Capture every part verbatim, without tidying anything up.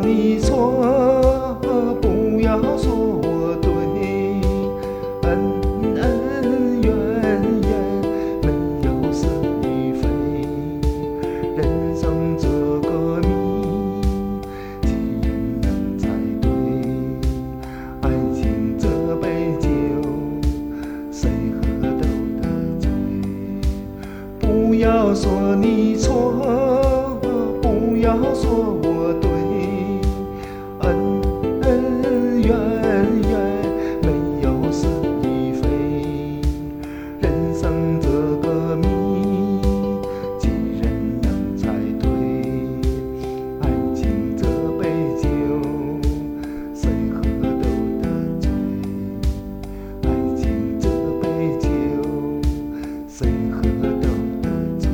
你错，不要说我对。恩恩怨怨，没有是与非。人生这个谜，几人能猜对？爱情这杯酒，谁喝都得醉。不要说你错，不要说我对。恩恩怨怨，没有是与非。人生这个谜，几人能猜对？爱情这杯酒，谁喝都得醉。爱情这杯酒，谁喝都得醉。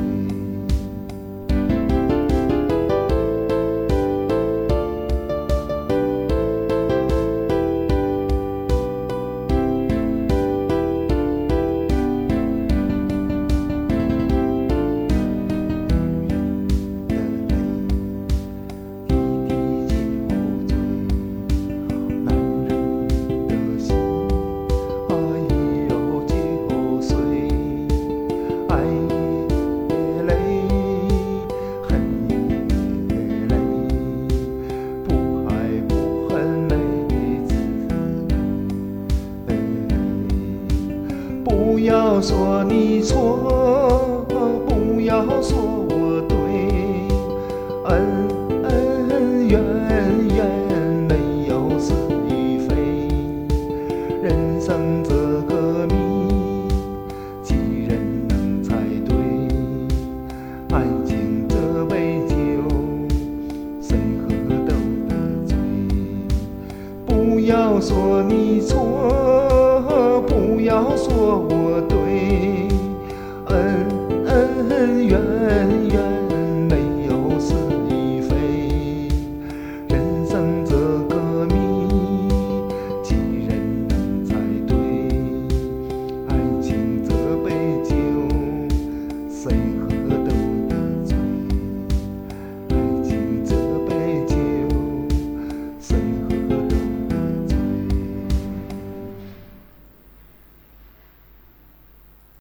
不要说你错，不要说我对。恩恩怨怨，没有是与非。人生这个谜，几人能猜对？爱情这杯酒，谁喝都得醉。不要说你错，不要说我对。恩恩怨怨。